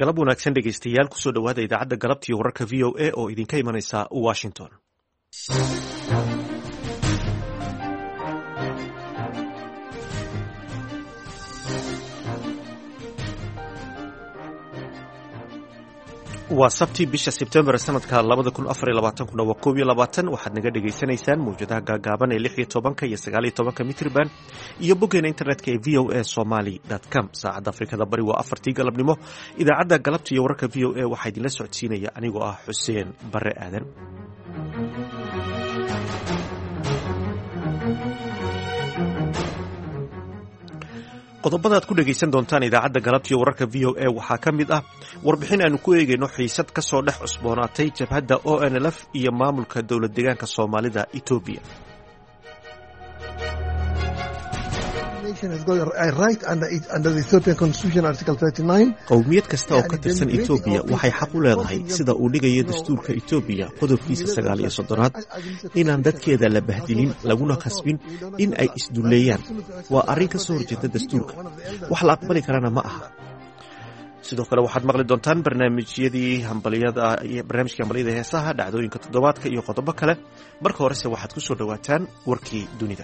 galab wanaagsan dhegaystayaal kusoo dhowaada idaacadda galabtii wararka v o a oo idinka imanaysa washington. waa sabti bisha sebtembar sanadka 2024 waa 21 waxaad naga dhegaysanaysaan mawjadaha gaagaaban ee 16 iyo 19 mitrban iyo boggeena internetka ee voasomali.com. saacadda afrikada bari waa 4 galabnimo. idaacadda galabta iyo wararka v o a waxaa idinla socodsiinaya anigoo ah xuseen bare aadan. qodobada aad ku dhegaysan doontaan idaacadda galabtiiyo wararka v o a waxaa ka mid ah warbixin aanu ku eegayno xiisad ka soo dhex cusboonaatay jabhadda ONLF iyo maamulka dowlad deegaanka soomaalida Ethiopia. qowmiyad kasta oo ka tirsan Ethiopia waxay xaq u leedahay sida uu dhigayo dastuurka Ethiopia qodobkiisa 39aad inaan dadkeeda la bahdilin laguna khasbin in ay isduleeyaan. waa arrin ka soo horjeeda dastuurka, wax la aqbali karana ma aha. sidoo kale waxaad maqli doontaan barnaamijkii hambaliyada heesaha, dhacdooyinka toddobaadka iyo qodobo kale. marka horese waxaad ku soo dhowaataan warkii dunida.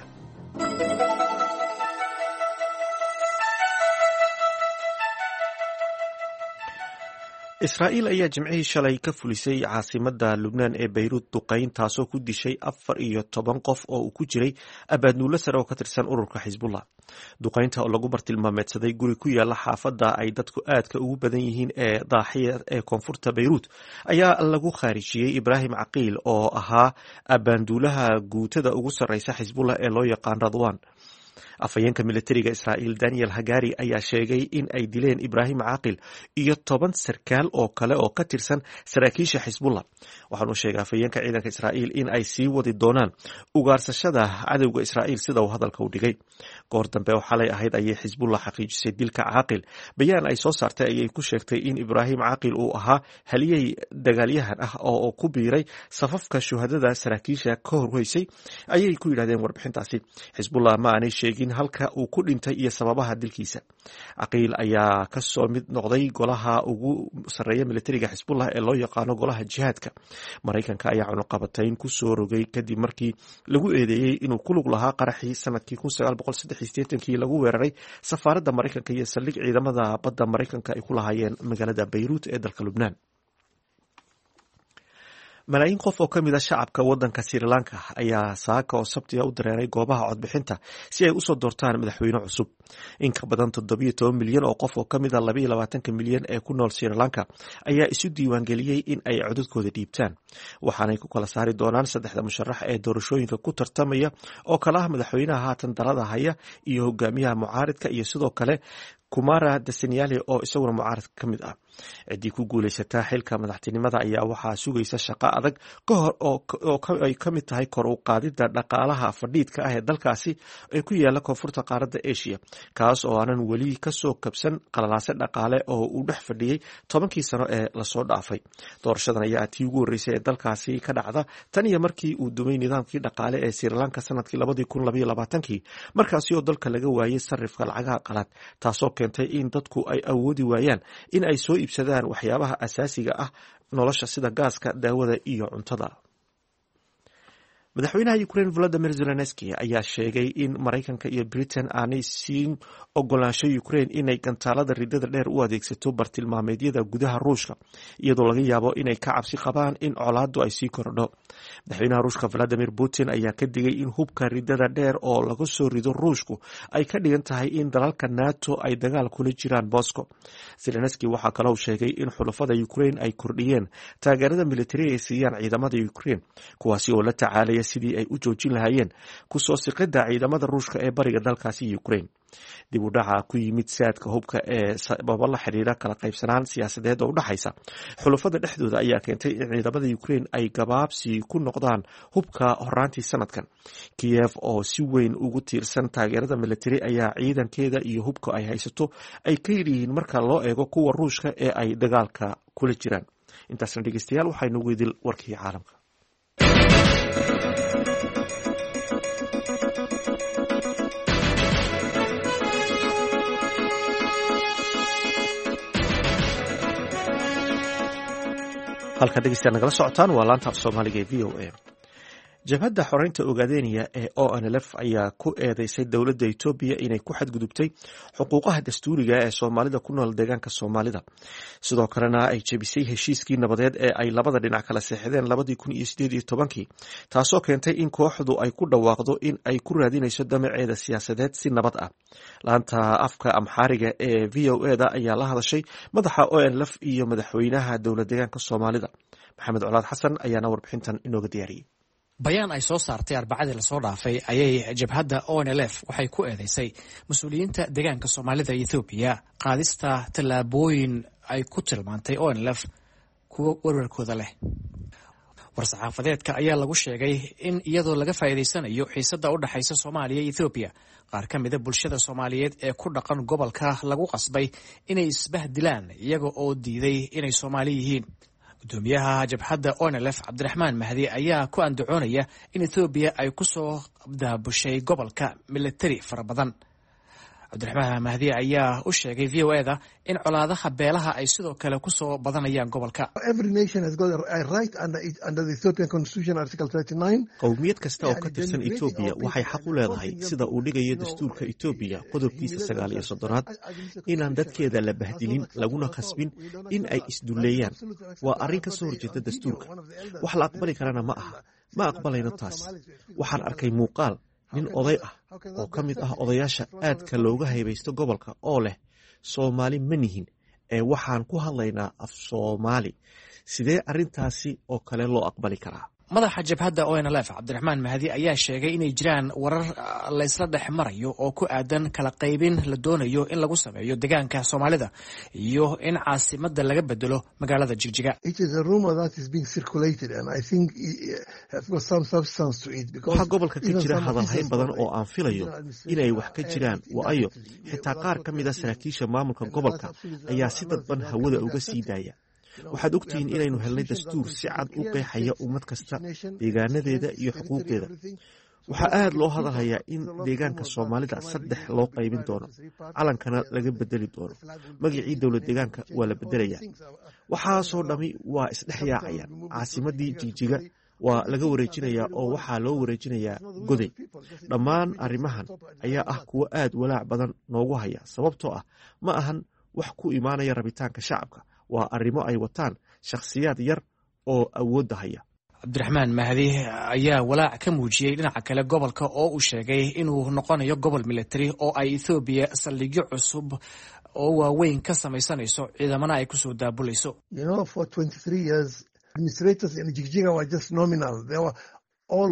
israa'iil ayaa jimcihii shalay ka fulisay caasimadda lubnaan ee bayruut duqayn taasoo ku dishay 14 qof oo uu ku jiray abaadnuulo sare oo ka tirsan ururka xisbullah. duqaynta oo lagu bartilmaameedsaday guri ku yaala xaafadda ay dadku aadka ugu badan yihiin ee daaxiya ee koonfurta bayruut ayaa lagu khaarijiyey ibraahim caqiil oo ahaa abaanduulaha guutada ugu sarreysa xisbullah ee loo yaqaan radwan. afhayeenka militariga israa'iil daniel hagari ayaa sheegay in ay dileen ibraahim caaqil iyo 10 sarkaal oo kale oo ka tirsan saraakiisha xisbullah. waxaanu sheegay afhayeenka ciidanka israa'iil in ay sii wadi doonaan ugaarsashada cadowga israa'iil sida uu hadalka u dhigay. goor dambe oo xalay ahayd ayay xisbullah xaqiijisay dilka caaqil. bayaan ay soo saartay ayay ku sheegtay in ibraahim caaqil uu ahaa haliyey dagaalyahan ah oo ku biiray safafka shuhadada saraakiisha ka horweysay ayay ku yidhahdeen warbixintaasi. xisbullah ma aanay sheegin halka uu ku dhintay iyo sababaha dilkiisa. caqiil ayaa ka soo mid noqday golaha ugu sarreeya militariga xisbullah ee loo yaqaano golaha jihaadka. maraykanka ayaa cunuqabatayn ku soo rogay kadib markii lagu eedeeyey inuu ku lug lahaa qaraxii sanadkii 1983 lagu weeraray safaaradda maraykanka iyo saldhig ciidamada badda maraykanka ay ku lahaayeen magaalada bayruut ee dalka lubnaan. malaayiin qof oo ka mid a shacabka waddanka Sri Lanka ayaa saaka oo sabtiga u dareeray goobaha codbixinta si ay usoo doortaan madaxweyne cusub. in ka badan 17 milyan oo qof oo ka mid a 22 milyan ee ku nool Sri Lanka ayaa isu diiwaangeliyey in ay codadkooda dhiibtaan. waxaanay ku kala saari doonaan 3 musharax ee doorashooyinka ku tartamaya oo kala ah madaxweynaha haatan talada haya iyo hogaamiyaha mucaaridka iyo sidoo kale Kumara Desagnale oo isaguna mucaaradka ka mid ah. ciddii ku guulaysataa xilka madaxtinimada ayaa waxaa sugaysa shaqo adag ka hor oo ay ka mid tahay kor u qaadidda dhaqaalaha fadhiidka ah ee dalkaasi ee ku yaala koonfurta qaaradda Asia, kaas oo aanan weli ka soo kabsan qalalaase dhaqaale oo uu dhex fadhiyey 10kii sano ee lasoo dhaafay. doorashadan ayaa tii ugu horreysay ee dalkaasi ka dhacda tan iyo markii uu dumay nidaamkii dhaqaale ee Sri Lanka sanadkii 2022 markaasi oo dalka laga waayay sarifka lacagaha qalaad, taasoo keentay in dadku ay awoodi waayaan in ay soo iibsadaan waxyaabaha asaasiga ah nolosha sida gaaska, daawada iyo cuntada. madaxweynaha Ukraine Volodymyr Zelensky ayaa sheegay in Maraykanka iyo Britain aanay siin ogolaansho Ukraine inay gantaalada ridada dheer u adeegsato bartilmaameedyada gudaha Ruushka, iyadoo laga yaabo inay ka cabsi qabaan in colaaddu ay sii kordho. madaxweynaha Ruushka Vladimir Putin ayaa ka digay in hubka ridada dheer oo laga soo rido Ruushku ay ka dhigan tahay in dalalka NATO ay dagaal kula jiraan Moscow. Zelensky waxa kale uu sheegay in xulafada Ukraine ay kordhiyeen taageerada militari ee siiyaan ciidamada Ukraine, kuwaasi oo la tacaalaya sidii ay u joojin lahaayeen ku soo siqidda ciidamada Ruushka ee bariga dalkaasi Ukraine. dib u dhaca ku yimid saadka hubka ee sababo la xiriira kala qaybsanaan siyaasadeed oo u dhaxaysa xulafada dhexdooda ayaa keentay in ciidamada Ukraine ay gabaabsi ku noqdaan hubka horaantii sanadkan. Kiev oo si weyn ugu tiirsan taageerada militari ayaa ciidankeeda iyo hubka ay haysato ay ka yiraahdeen marka loo eego kuwa Ruushka ee ay dagaalka kula jiraan. intaasna dhegeystayaal waxaynu weydil warkii caalamka. halka dhegeystayaal nagala socotaan waa laanta af soomaaliga ee v o a. jabhadda xoreynta ogaadeenaya ee ONLF ayaa ku eedeysay dowladda Itoobiya inay ku xadgudubtay xuquuqaha dastuuriga ee Soomaalida ku nool deegaanka Soomaalida, sidoo kalena ay jebisay heshiiskii nabadeed ee ay labada dhinac kala saxiixdeen 2018 taasoo keentay in kooxdu ay ku dhawaaqdo in ay ku raadinayso damaceeda siyaasadeed si nabad ah. laanta afka Amxaariga ee VOA-da ayaa la hadashay madaxa ONLF iyo madaxweynaha dowlad deegaanka Soomaalida. Maxamed Colaad Xasan ayaana warbixintan inooga diyaariyay. bayaan ay soo saartay Arbacadii la soo dhaafay ayay jabhadda ONLF waxay ku eedeysay mas'uuliyiinta deegaanka Soomaalida ee Itoobiya qaadista tallaabooyin ay ku tilmaantay ONLF kuwa warwarkooda leh. war-saxaafadeedka ayaa lagu sheegay in iyadoo laga faa'iideysanayo xiisadda u dhaxaysa Soomaaliya iyo Itoobiya, qaar ka mid ah bulshada Soomaaliyeed ee ku dhaqan gobolka lagu qasbay inay isbahdilaan iyaga oo diiday inay Soomaali yihiin. gudoomiyaha jabhadda ONLF Cabdiraxmaan Mahdi ayaa ku andacoonaya in Itoobiya ay ku soo daabushay gobolka militari fara badan. Cabdiraxmaan Mahdi ayaa u sheegay VOA-da in colaadaha beelaha ay sidoo kale ku soo badanayaan gobolka. qowmiyad kasta oo ka tirsan Itoobiya waxay xaq u leedahay sida uu dhigayo dastuurka Itoobiya qodobkiisa 39 inaan dadkeeda la bahdilin laguna khasbin in ay isduleeyaan. waa arrin ka soo horjeeda dastuurka, wax la aqbali karana ma aha. ma aqbalayno taas. waxaan arkay muuqaal nin oday ah oo ka mid ah odayaasha aadka looga haybaysto gobolka oo leh Soomaali ma nihin ee waxaan ku hadlaynaa af Soomaali. sidee arrintaasi oo kale loo aqbali karaa? madaxa jabhadda ONLF Cabdiraxmaan Mahdi ayaa sheegay inay jiraan warar la isla dhex marayo oo ku aadan kala qaybin la doonayo in lagu sameeyo deegaanka Soomaalida iyo in caasimadda laga bedelo magaalada Jigjiga. waxaa gobolka ka jira hadalhayn badan oo aan filayo inay wax ka jiraan, waayo xitaa qaar ka mid a saraakiisha maamulka gobolka ayaa si dadban hawada uga sii daaya. waxaad ogtihiin inaynu helnay dastuur si cad u qeexaya ummad kasta deegaanadeeda iyo xuquuqdeeda. waxaa aad loo hadalhayaa in deegaanka Soomaalida 3 loo qaybin doono, calankana laga bedeli doono, magacii dowlad deegaanka waa la bedelayaa. waxaasoo dhami waa isdhex yaacayaan. caasimadii Jigjiga waa laga wareejinayaa oo waxaa loo wareejinayaa Goday. dhammaan arrimahan ayaa ah kuwo aad walaac badan noogu haya, sababtoo ah ma ahan wax ku imaanaya rabitaanka shacabka. waa arrimo ay wataan shakhsiyaad yar oo awoodda haya. Cabdiraxmaan Mahdi ayaa walaac ka muujiyey dhinaca kale gobolka oo uu sheegay inuu noqonayo gobol militari oo ay Itoobiya saldhigyo cusub oo waaweyn ka samaysanayso, ciidamana ay ku soo daabulayso. for 23 years administrators in Jigjiga were just nominal. They were all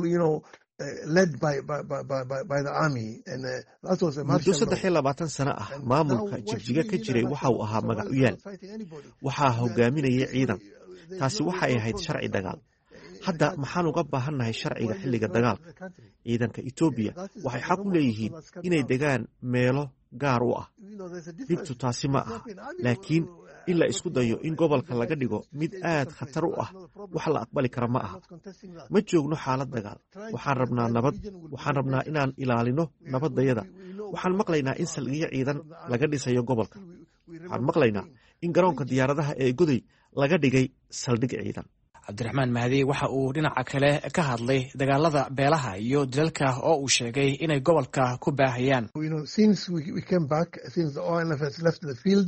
led by the army, and that was a muddo 23 sano ah maamulka Jigjiga ka jiray waxa uu ahaa magac u yaal. waxaa hogaaminayay ciidan. taasi waxay ahayd sharci dagaal. hadda maxaan uga baahannahay sharciga xilliga dagaalka? ciidanka Itoobiya waxay xaq u leeyihiin inay degaan meelo gaar u ah. dhibtu taasi ma aha, laakiin in la isku dayo in gobolka laga dhigo mid aad khatar u ah wax la aqbali kara ma aha. ma joogno xaalad dagaal. waxaan rabnaa nabad. waxaan rabnaa inaan ilaalino nabaddayada. waxaan maqlaynaa in saldhigyo ciidan laga dhisayo gobolka. waxaan maqlaynaa in garoonka diyaaradaha ee Goday laga dhigay saldhig ciidan. Cabdiraxmaan Mahdi waxa uu dhinaca kale ka hadlay dagaalada beelaha iyo dilalka oo uu sheegay inay gobolka ku baahayaan. since we came back, since the ONLF has left the field,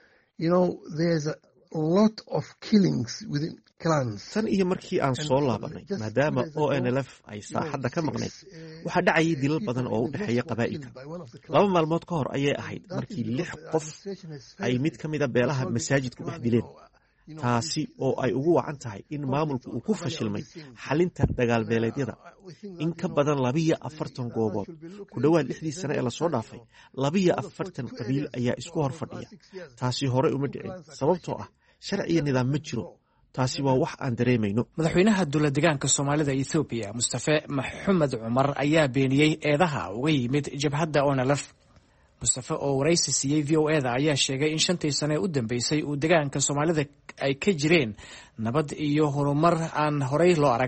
there's a lot of killings within clans. tan iyo markii aan soo laabanay, maadaama ONLF ay saaxadda ka maqnayd, waxaa dhacayay dilal badan oo u dhexeeya qabaa'ilka. 2 maalmood ka hor ayay ahayd markii 6 qof ay mid ka mid a beelaha masaajid ku dhex dileen. taasi oo ay ugu wacan tahay in maamulku uu ku fashilmay xalinta dagaalbeeleedyada. in ka badan 42 goobood ku dhowaad 6 sano ee lasoo dhaafay, 42 qabiil ayaa isku hor fadhiya. taasi hore uma dhicin, sababtoo ah sharci iyo nidaam ma jiro. taasi waa wax aan dareemayno. madaxweynaha dowlad deegaanka Soomaalida Itoobiya Mustafa Maxamed Cumar ayaa beeniyey eedaha uga yimid jabhadda ONLF. Mustafa oo waraysi siiyey VOA-da ayaa sheegay in 5 sano u dambeysay uu deegaanka Soomaalida ay ka jireen nabad iyo horumar aan horey loo arag.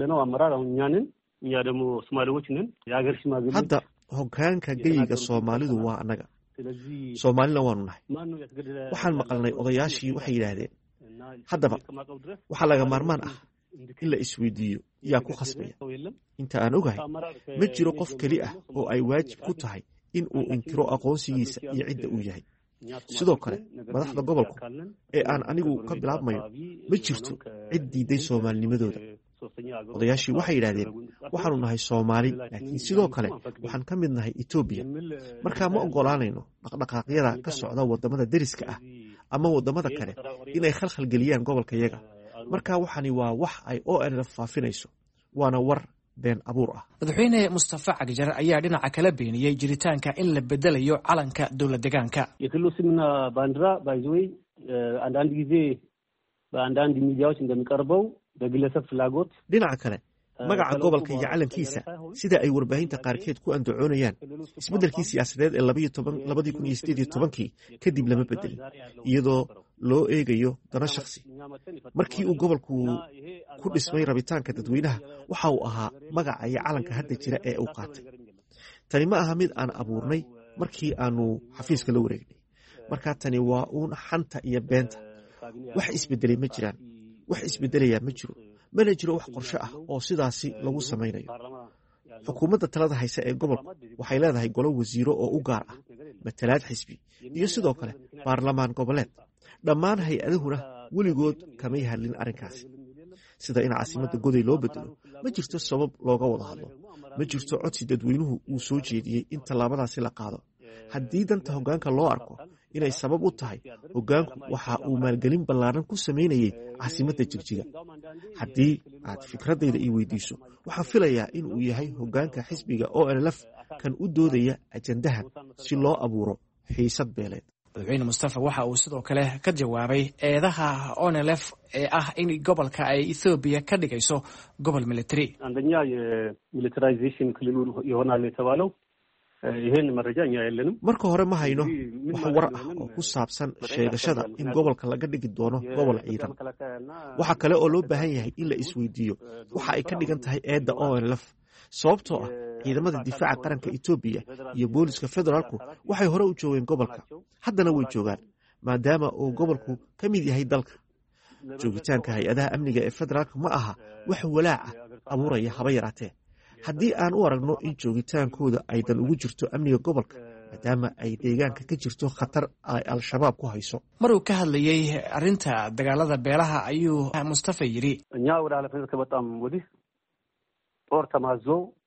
hadda hoggaanka geyiga Soomaalidu waa annaga. Soomaalina waanu nahay. waxaan maqalnay odayaashii waxay yidhaahdeen haddaba waxaa laga maarmaan ah in la isweydiiyo yaa ku khasbaya. inta aan ogahay ma jiro qof keli ah oo ay waajib ku tahay in uu inkiro aqoonsigiisa iyo cidda uu yahay. sidoo kale madaxda gobolku ee aan anigu ka bilaabmayo ma jirto cid diiday soomaalinimadooda. odayaashii waxay yidhaahdeen waxaanu nahay Soomaali, laakiin sidoo kale waxaan ka mid nahay Itoobiya. markaa ma ogolaanayno dhaqdhaqaaqyada ka socda wadamada deriska ah ama wadamada kale inay khalkhal geliyaan gobolkayaga. markaa waxani waa wax ay ONLF faafinayso, waana war been abuur ah. madaxweyne Mustafa Cagjar ayaa dhinaca kala beeniyey jiritaanka in la bedelayo calanka dowlad deegaanka. የክልሉ ስምና ባንዲራ ባይዘይ አንዳንድ ጊዜ በአንዳንድ ሚዲያዎች እንደሚቀርበው በግለሰብ ፍላጎት dhinaca kale magaca gobolka iyo calankiisa sida ay warbaahinta qaarkeed ku andacoonayaan isbeddelkii siyaasadeed ee 2018 kadib lama bedelin iyadoo loo eegayo dano shakhsi. markii uu gobolku ku dhismay rabitaanka dadweynaha waxa uu ahaa magaca iyo calanka hadda jira ee uu qaatay. tani ma aha mid aan abuurnay markii aanu xafiiska la wareegnay. markaa tani waa uun xanta iyo beenta. wax isbedelay ma jiraan, wax isbedelayaa ma jiro, mana jiro wax qorshe ah oo sidaasi lagu samaynayo. xukuumadda talada haysa ee gobolku waxay leedahay golo wasiiro oo u gaar ah, matalaad xisbi iyo sidoo kale baarlamaan goboleed. dhammaan hay-adahuna weligood kamay hadlin arrinkaasi. sida in caasimadda goday loo bedelo ma jirto sabab looga wada hadlo. ma jirto codsi dadweynuhu uu soo jeediyey in tallaabadaasi la qaado. haddii danta hoggaanka loo arko inay sabab u tahay, hoggaanku waxa uu maalgelin ballaaran ku samaynayay caasimadda Jigjiga. haddii aad fikradayda ii weydiiso, waxaan filayaa in uu yahay hoggaanka xisbiga ONLF kan u doodaya ajandahan si loo abuuro xiisad beeleed. madaxweyne Mustafa waxa uu sidoo kale ka jawaabay eedaha ONLF ee ah in gobolka ay Ethiopia ka dhigayso gobol military. አንደኛ የሚሊታራይዜሽን ክልሉ ይሆናል የተባለው ይሄን መረጃ እኛ የለንም። marka hore ma hayno wax war ah oo ku saabsan sheegashada in gobolka laga dhigi doono gobol ciidan. waxa kale oo loo baahan yahay in la isweydiiyo waxa ay ka dhigan tahay eedda ONLF, sababtoo ah ciidamada difaaca qaranka Itoobiya iyo booliska federaalku waxay hore u joogeen gobolka, haddana way joogaan maadaama uu gobolku ka mid yahay dalka. joogitaanka hay-adaha amniga ee federaalka ma aha wax walaaca abuuraya haba yaraatee. haddii aan u aragno in joogitaankooda aydan ugu jirto amniga gobolka maadaama ay deegaanka ka jirto khatar ay al-shabaab ku hayso. maruu ka hadlayey arrinta dagaalada beelaha ayuu Mustafa yidhi እኛ ወደ ኃላፊነት ከመጣም ወዲህ ጦር ተማዞ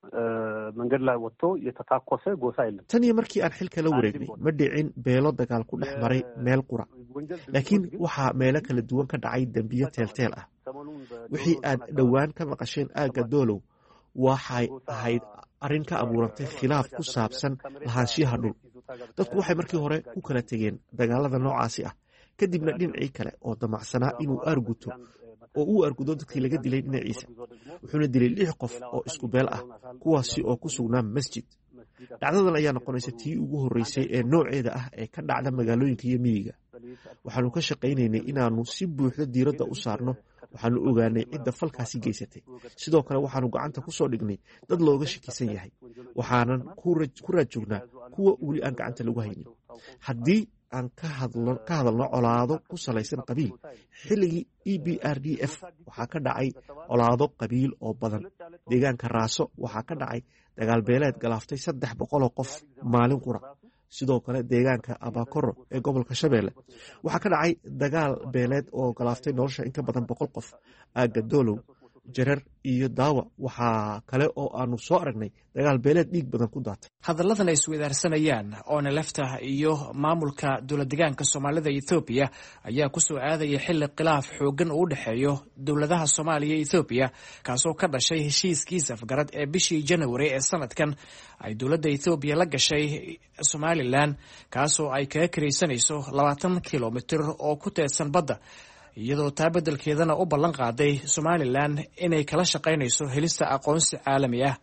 መንገድ ላይ ወጥቶ የተታኮሰ ጎሳ የለም። tan iyo markii aan xilka la wareegnay ma dhicin beelo dagaal ku dhex maray meel qura, laakiin waxaa meelo kala duwan ka dhacay dembiyo teelteel ah. wixii aad dhowaan ka maqasheen aagga doolow waxay ahayd arrin ka abuurantay khilaaf ku saabsan lahaanshiyaha dhul. dadku waxay markii hore ku kala tegeen dagaalada noocaasi ah, kadibna dhinacii kale oo damacsanaa inuu arguto oo uu argudo dadkii laga dilay dhinaciisa, wuxuuna dilay 6 qof oo isku beel ah, kuwaasi oo ku sugnaa masjid. dhacdadan ayaa noqonaysa tii ugu horreysay ee nooceeda ah ee ka dhacda magaalooyinka iyo miyiga. waxaanu ka shaqaynaynay inaanu si buuxda diiradda u saarno. waxaanu ogaanay cidda falkaasi geysatay. sidoo kale waxaanu gacanta ku soo dhignay dad looga shakisan yahay, waxaanan ku raajoognaa kuwa weli aan gacanta lagu haynin. haddii aan ka hadalno colaado ku salaysan qabiil, xilligii EPRDF waxaa ka dhacay colaado qabiil oo badan. deegaanka Raaso waxaa ka dhacay dagaal beeleed galaaftay 300 qof maalin qura. sidoo kale deegaanka Abakoro ee gobolka Shabeelle waxaa ka dhacay dagaal beeleed oo galaaftay nolosha in ka badan 100 qof. aagga Doolow, Jarar iyo Daawa waxaa kale oo aanu soo aragnay dagaal beeleed dhiig badan ku daatay. hadalladan ay isweydaarsanayaan ONLFta iyo maamulka dowlad deegaanka Soomaalida Ethiopia ayaa ku soo aadaya xilli khilaaf xoogan u dhaxeeyo dowladaha Soomaaliya iyo Ethiopia kaasoo ka dhashay heshiiskii safgarad ee bishii January ee sanadkan ay dowladda Ethiopia la gashay Somaliland, kaasoo ay kaga kiraysanayso 20 kilomitir oo ku teedsan badda, iyadoo taa beddelkeedana u ballan qaaday Somaliland inay kala shaqaynayso helista aqoonsi caalami ah.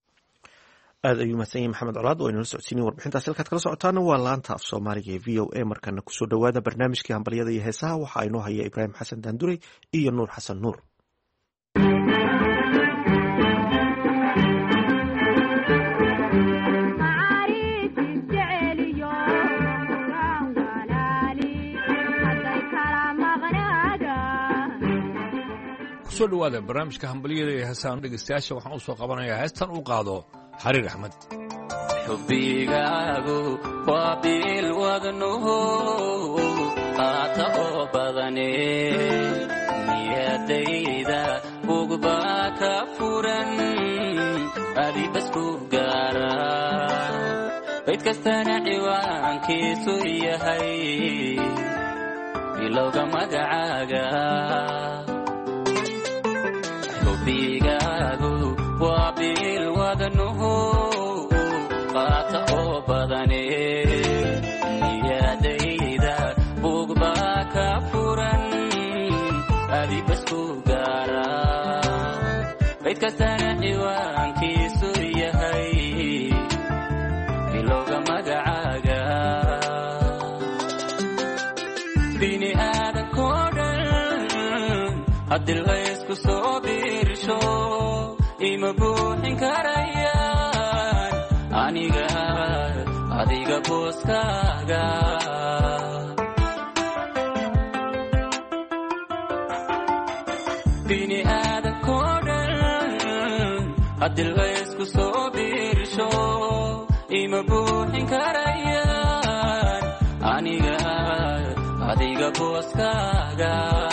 aad ayuu mahadsan yahay maxamed colaad oo inala socodsiinay warbixintaas. halkaad kala socotaana waa laanta af Soomaaliga ee VOA. markana kusoo dhawaada barnaamijkii hambalyada iyo heesaha. waxaa inoo haya Ibraahim Xasan Daanduray iyo Nuur Xasan Nuur. kusoo dhawaada barnaamijka hambaliyada ee heesaan dhegeystayaasha waxaan u soo qabanayaa heestan uu qaado xariir axmed. xubbigaagu waa bil wadnuhu qaata oo badane niyadayda bugbaa ka furan adibas ku gaara bayd kastana ciwaankiisu yahay bilowga magacaaga. xubbigaagu waa bil wadnuhu qaata oo badane niyadayda bugbaa ka furan adibas ku gaara bayd kastana ciwaankiisu yahay bilowga magacaaga. bini aadankoo dhan haddii laysku soo biirsho ima buuxin karayaan aniga adiga booskaaga. bini aadankoo dhan haddii laysku soo biirsho ima buuxin karayaan aniga adiga booskaaga.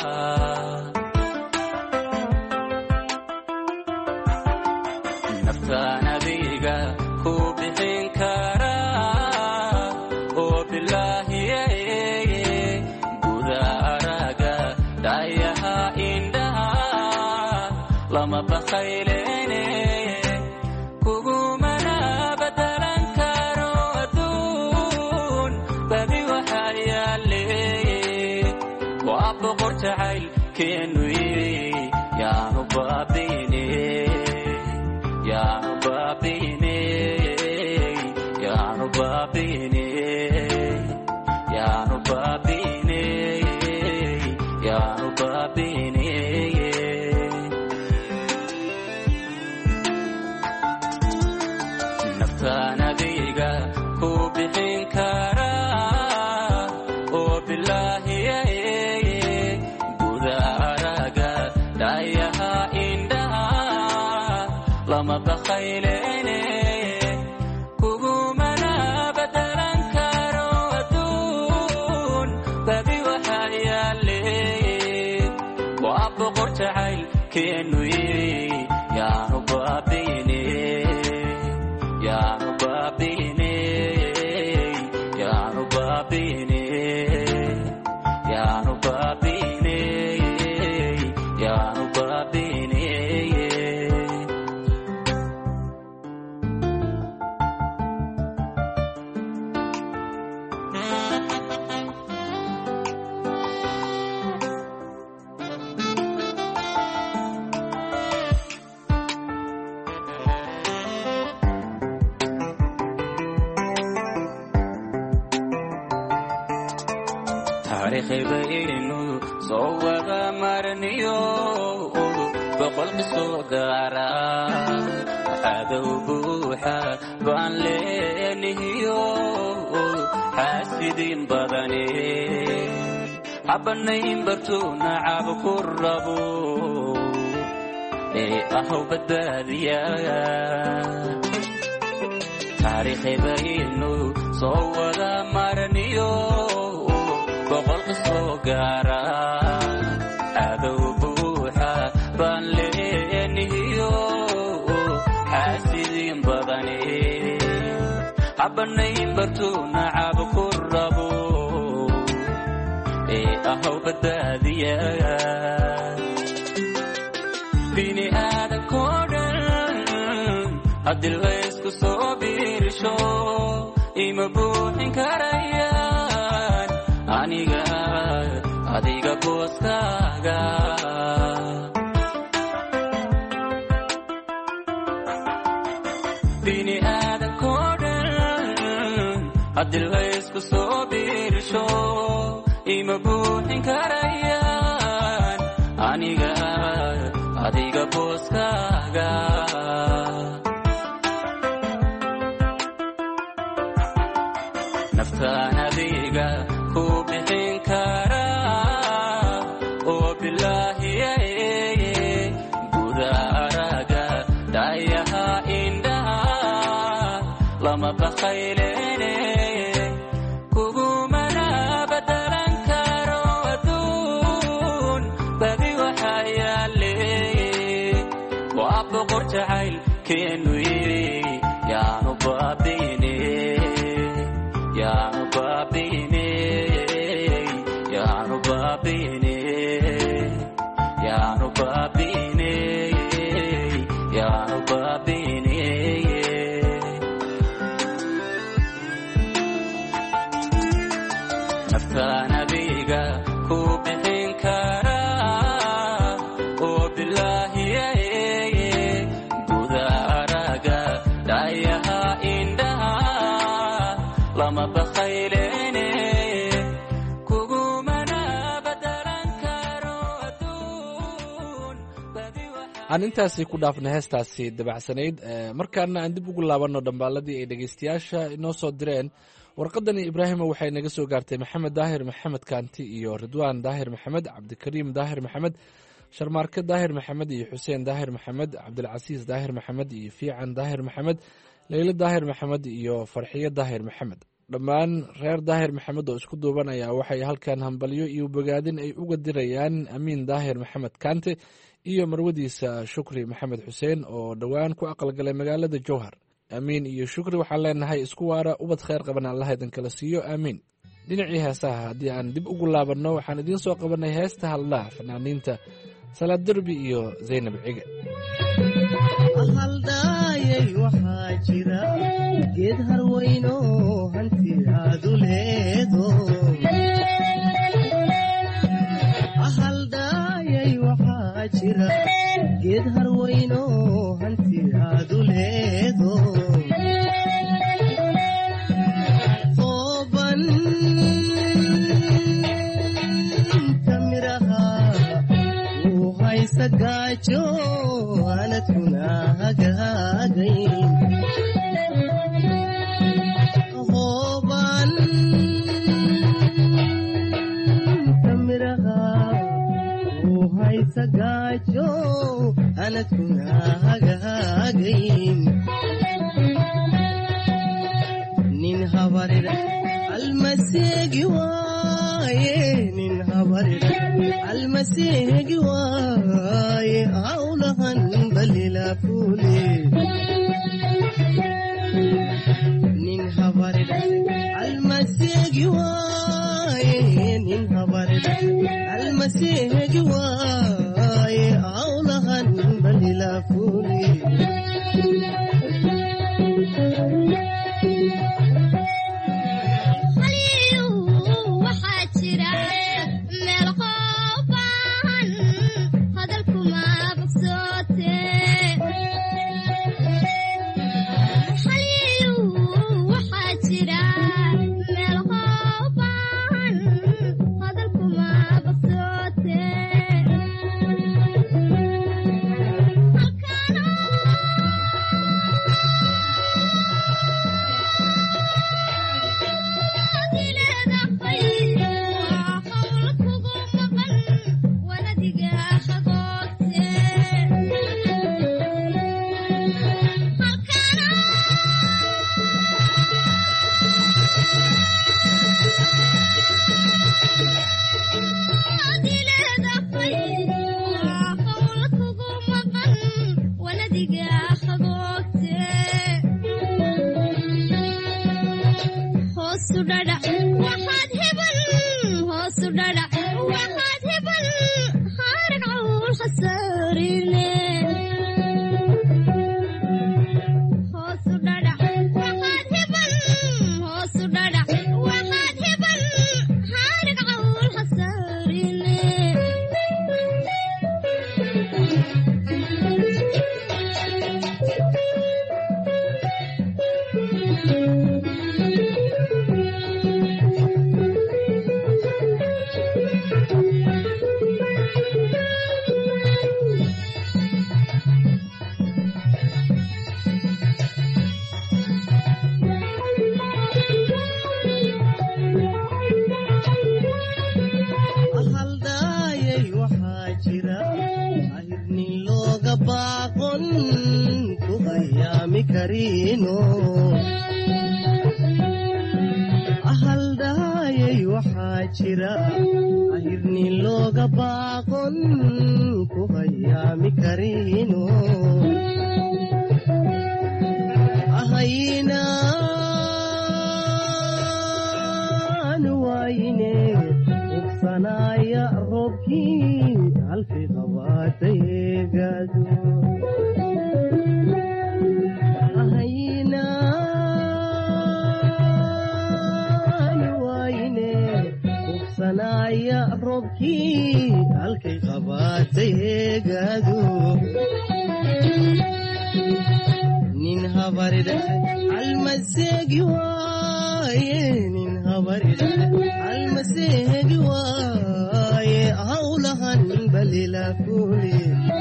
naftaan adiga ku bixin karaa oo bilaahiye guda araga dhayaha indhaha lama bakhaylene kugumana badalan karo adduun badi waxaa yaale waa boqor jacayl keenu yaanu baabine yaanu baabine yaanu baabine yaanu baabine yaanu baabine. naftaan adiga ku bixin karaa oo bilaahiye guda araga dhayaha indhaha lama bakhaylene kugumana badalan karo adduun badi waxaa yaale waa boqor jacayl keenu yaanu baabine yaanu baabine yaanu baabine yaanu baabine yaanu baabine. taariikhibaynu soo wada marniyo boqol qisoo gaara cadow buuxa baan leenihiyo xaasidiin badane habanayn bartu nacab ku rabo ee ahow badbaadiya. taariikhibaynu soo wada marniyo boqol qisoo gaara cadow buuxa baan leenihiyo xaasidiin badane habanayn bartu nacab ku rabo ee ahow badbaadiya. bini aadankoo dhan haddii laysku soo biirsho ima buuxin karayaan aniga adiga booskaaga. bini aadankoo dhan haddii laysku soo biirsho ima buuxin karayaan aniga adiga booskaaga. naftaan adiga ku bixin karaa oo bilaahiye bakhaylene kugumana badalan karo aduun badi waxaa yaale waa boqor jacayl keenu yiri yaanu baabine yaanu baabine yaanu baabine yaanu baabine yaanu baabine naftaan adiga ku bixin karaa oo bilaahi guda araga dhayaha indhaha lama bakhaylene kugumana badalan karo aduun badi aan intaasi ku dhaafna heestaasi dabacsanayd markaana aan dib ugu laabanno dhambaaladii ay dhegaystayaasha inoo soo direen warqadani ibraahima waxay naga soo gaartay maxamed daahir maxamed kaanti iyo ridwaan daahir maxamed cabdikariim daahir maxamed sharmaarke daahir maxamed iyo xuseen daahir maxamed cabdilcasiis daahir maxamed iyo fiican daahir maxamed leylo daahir maxamed iyo farxiyo daahir maxamed dhammaan reer daahir maxamed oo isku duuban ayaa waxay halkan hambalyo iyo bogaadin ay uga dirayaan amiin daahir maxamed kaante iyo marwadiisa shukri maxamed xuseen oo dhowaan ku aqalgalay magaalada jowhar amiin iyo shukri waxaan leenahay isku waara ubad khayr qaban allaha idin kala siiyo aamiin dhinacii heesaha haddii aan dib ugu laabanno waxaan idiin soo qabanay heesta haldhaa fanaaniinta salaad derbi iyo zaynab cige haldhaayay waxaa jira geed harweyno hanti aadu leedo haldhaayay waxaa jira geed harweyno hanti aadu leedo ooban kamiraha uu haysa gaajo anadkuna hagaagayn ooban kamiraha uu haysa gaajo anadkuna hagaagayn nin habarira almaseegi waaye nin habarira almaseegi waaye awlahan balila fuule nin habarira almaseegi waaye nin habarira almaseegi waaye awlahan balila fuule waxaa jira ahirni looga baaqon ku hayaami karino ahaynaan waayine ugsanaya roobkii halkay qabaatayeegaado sanaya roobkii halkay qabaatay eegaado nin habarida almaseegi waaye nin habarida almaseegi waaye hawlahan balila kule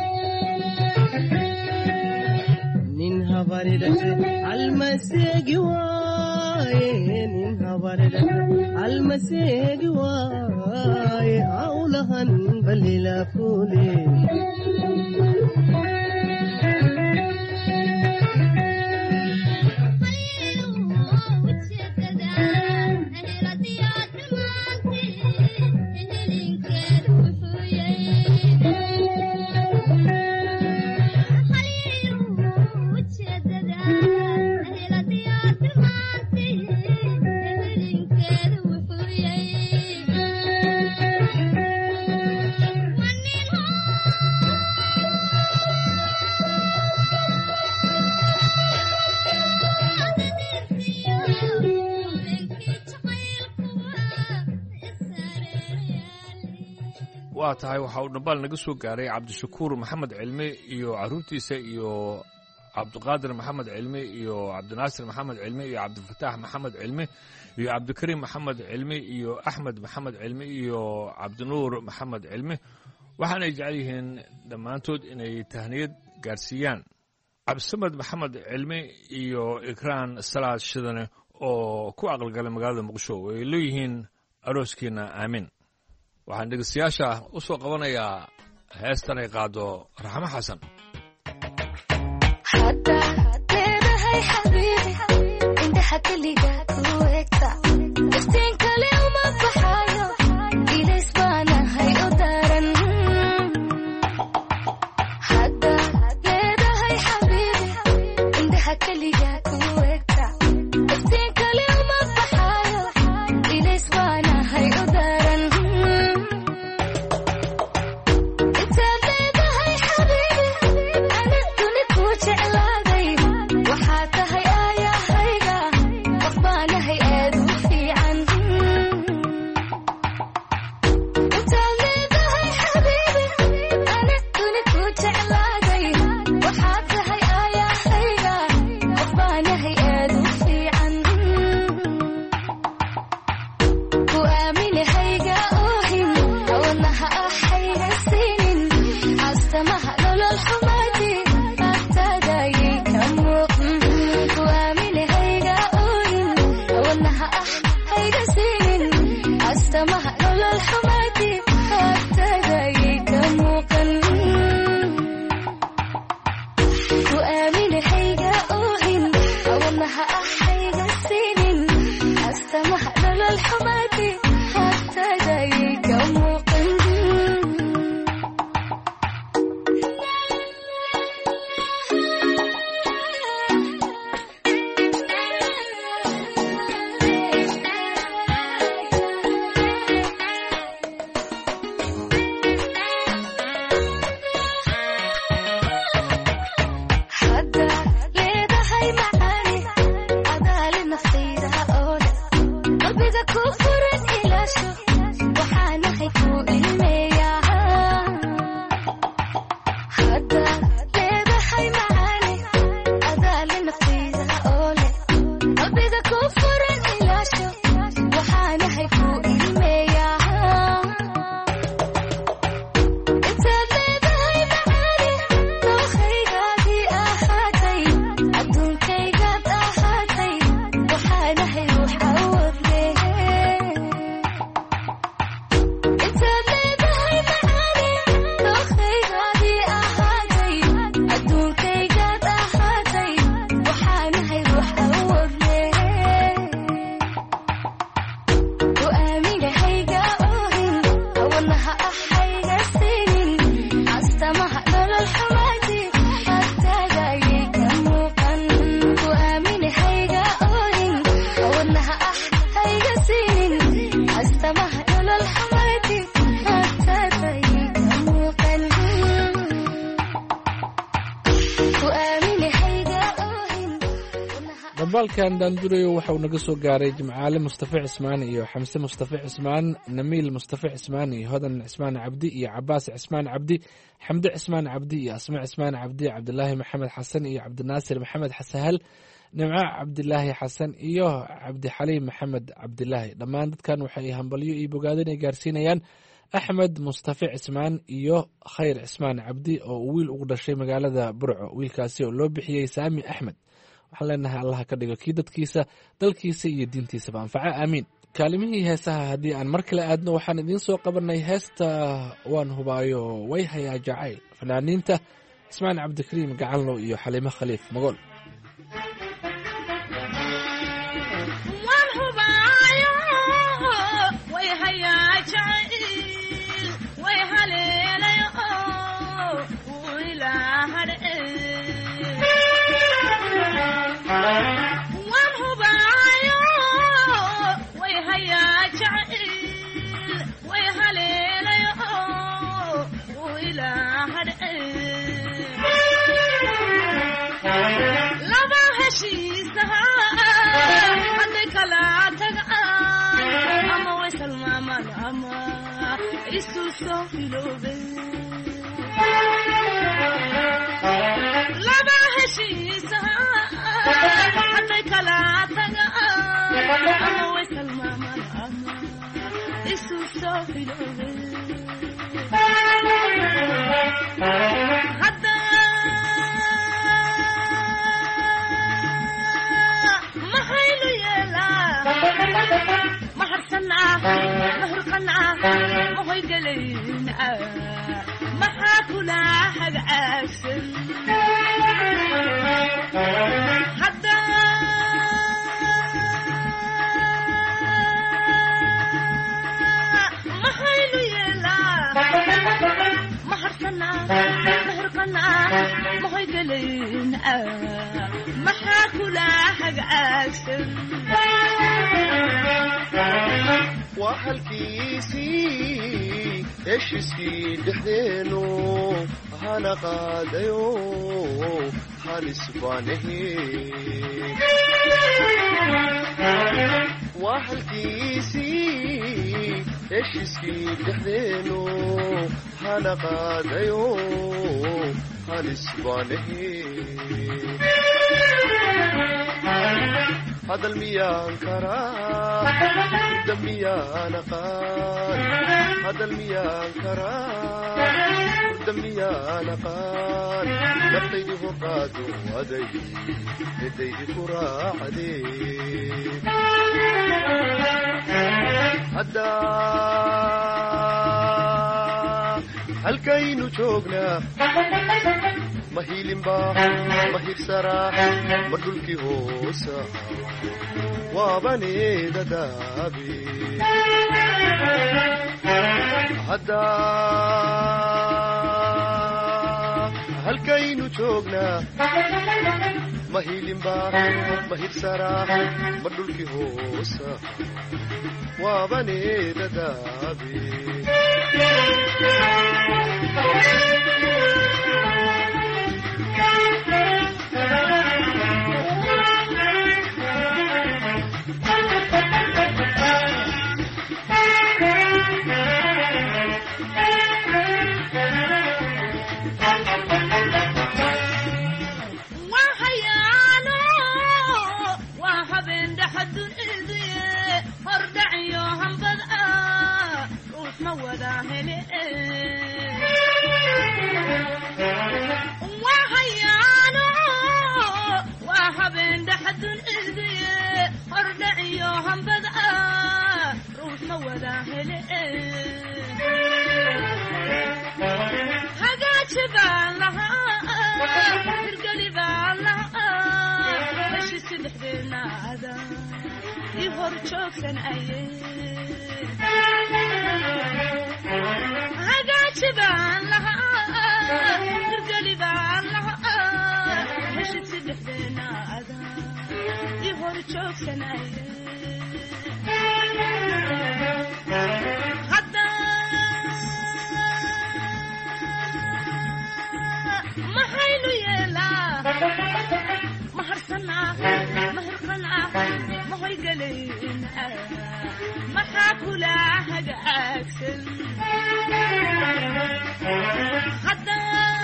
nin habarida almaseegi waaye nin habarida almaseegi waaye hawlahan balila kule waa tahay waxa uu dhambaal naga soo gaaray cabdishakuur maxamed cilmi iyo caruurtiisa iyo cabdiqaadir maxamed cilmi iyo cabdinaasir maxamed cilmi iyo cabdifataax maxamed cilmi iyo cabdikariim maxamed cilmi iyo axmed maxamed cilmi iyo cabdinuur maxamed cilmi waxaanay jecel yihiin dhammaantood inay tahniyad gaarsiiyaan cabdisamed maxamed cilmi iyo ikraan salaad shidane oo ku aqalgalay magaalada muqdisho ay leeyihiin arooskiina aamin waxaan dhegeystayaasha u soo qabanayaa heestan ay qaado raxmo xasan dhambaalkan daandurayo waxauu naga soo gaaray jimcaale mustafa cismaan iyo xamse mustafa cismaan, namiil mustafa cismaan iyo hodan cismaan cabdi iyo cabaas cismaan cabdi, xamde cismaan cabdi iyo asme cismaan cabdi, cabdilaahi maxamed xasan iyo cabdinaasir maxamed xasahal, nimco cabdilaahi xasan iyo cabdixaliim maxamed cabdilaahi. dhammaan dadkan waxay hambalyo iyo bogaadin ay gaarsiinayaan axmed mustafa cismaan iyo khayr cismaan cabdi oo uu wiil ugu dhashay magaalada burco. wiilkaasi oo loo bixiyey saami axmed. waxaan leenahay allaha ka dhigo kii dadkiisa, dalkiisa iyo diintiisaba anfaca, aamiin. kaalimihii heesaha haddii aan mar kale aadno, waxaan idiin soo qabanay heesta waan hubaayo way hayaa jacayl, fanaaniinta cismaan cabdikariim gacanlow iyo xaliimo khaliif magool. وحلكيسي heshiiskii dhexdeenu hana qaadayo halis baanahe waa halkiisii heshiiskii dhexdeenu hana qaadayo halis baanahe hadal miyaan karaa hurda miyaan aqaan hadal miyaan karaa hurda miyaan aqaan naftaydi horqaado aday cidaydi ku raacdee haddaa halkaynu joognaa ma hiilinbaa ma hirsaraa ma dhulkii hoosa waabaneeda daabe haddaa halkaynu joognaa ma hiilinbaa ma hirsaraa ma dhulkii hoosa waabaneeda daabe kula hagaagsan hadda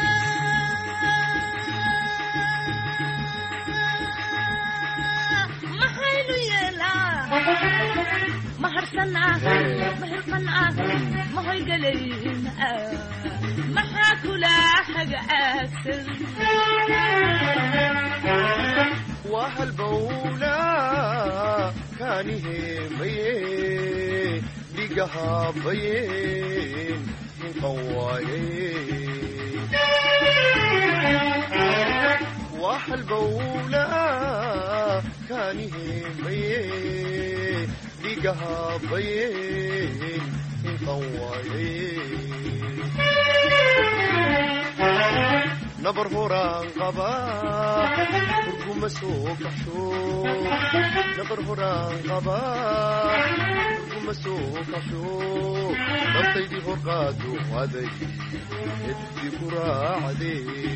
maxaynu yeelaa maharsana mahirqana mahoygalayna maxaa kula hagaagsan wahalbowla kaaniheemaye dhigahabayeen hinqawaaye wahalbowla kaaniheemaye dhigahabayeen hinqawaaye nabar horaan qaba urguma soo kaxsho nabar horaan qaba urguma soo kaxsho naftaydii hor qaado aday eddi ku raacde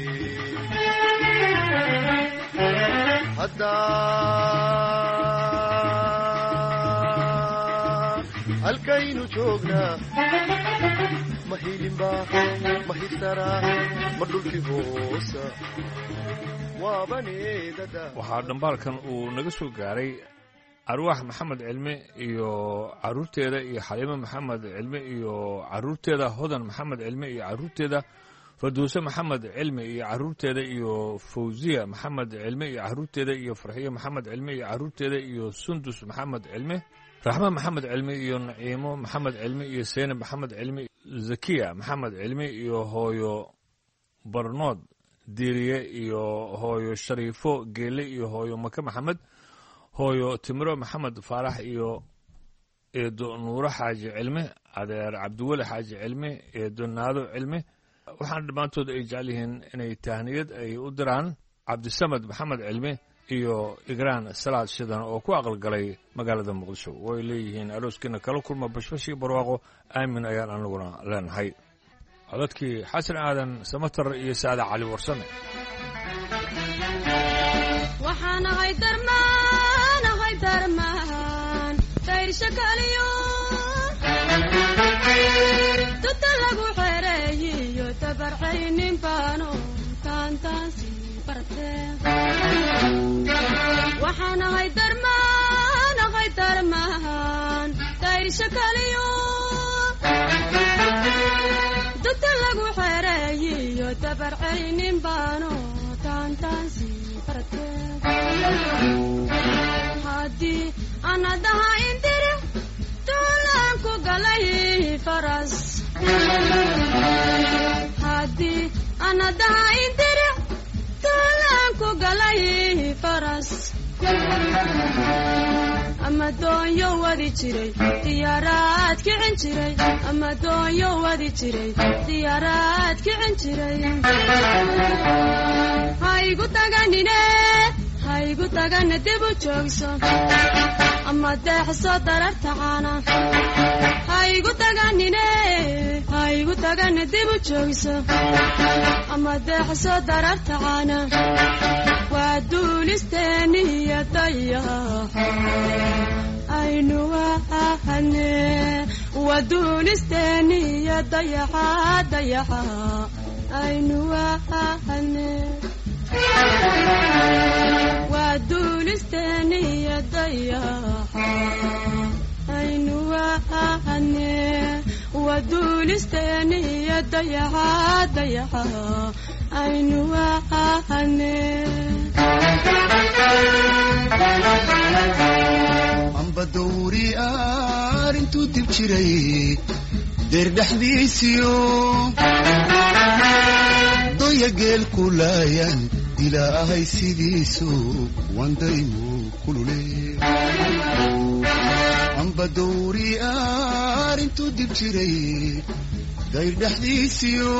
haddaa halkaynu joognaa ma hilinba ma hirsaraa ma dhulkii hoosa waabaneedada waxaa dhambaalkan uu naga soo gaaray arwaax maxamed cilmi iyo caruurteeda iyo xaliimo maxamed cilmi iyo caruurteeda hodan maxamed cilmi iyo caruurteeda farduuse maxamed cilmi iyo caruurteeda iyo fawziya maxamed cilmi iyo caruurteeda iyo farxiyo maxamed cilmi iyo caruurteeda iyo sundus maxamed cilmi raxma maxamed cilmi iyo naciimo maxamed cilmi iyo seynab maxamed cilmi zakiya maxamed cilmi iyo hooyo barnood diiriye iyo hooyo shariifo geele iyo hooyo maka maxamed hooyo timiro maxamed faarax iyo eedo nuuro xaaji cilmi adeer cabdiweli xaaji cilmi eedo naado cilmi waxaana dhammaantood ay jecel yihiin inay tahniyad ay u diraan cabdisamed maxamed cilmi iyo igraan salaad shidan oo ku aqalgalay magaalada muqdisho way leeyihiin arooskiina kala kulma bashbashii barwaaqo aamin ayaan anaguna leenahay codadkii xasan aadan samatar iyo saada cali warsame waxaan ahay darmaan dayrsha kaliyo tuta lagu xereeyiyo tabarcaynin baano taantaansi waxaan ahay darmaan dayrsha kaliyo dugta lagu xereeyiyo tabarcaynin baano taantaansi barteen haddii anadaha indiri tuulaan ku galay faras haddii anadaha indiri tuulaan ku galay faras ama doonyo wadi jiray diyaaraad kicin jiray ama doonyo wadi jiray diyaaraad kicin jiray haygu taganine dib u joogso ama deexso dararta caana haygu tagane dib u joogso ama deexso dararta caana waa duulisteeniyo dayaxa aynu wahane waa duulisteeniyo dayaxa aynu wahane waa duulisteeniyo dayaxa aynu wahane waa duulisteeniyo dayaxa aynu wahane amba dawri arintuu dib jiray deer dhexdiisiyo doya geel ku laayan ilaahay sidiisu wandaymu kulule amba dawri arintuu dib jiray dayr dhexdiisiyo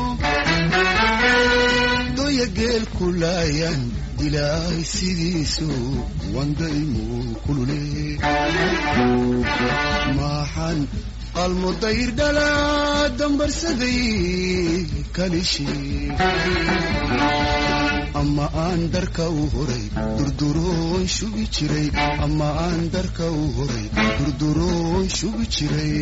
doya geel ku laayan ilaahay sidiisu wandaymu kulule maxaan qalmo dayr dhalaa dambarsaday kalishi ama aan darka u horay durduroon shubi jiray ama aan darka u horay durduroon shubi jiray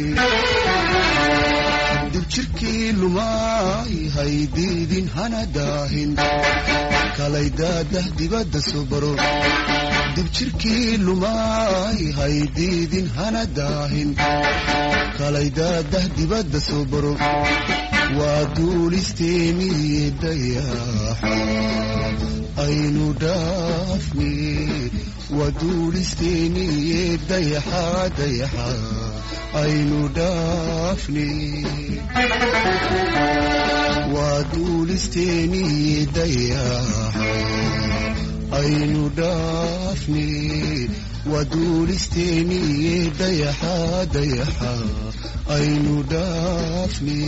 dib jirkii lumay haydiidin hana daahin kalay daadah dibadda soo baro dib jirkii lumay haydiidin hana daahin kalay daadah dibadda soo baro waa duulisteennii dayaxa aynu dhaafni waa duulisteennii dayaxa dayaxa aynu dhaafni waa duulisteennii dayaxa aynu dhaafni waa duulisteennii dayaxa dayaxa aynu dhaafni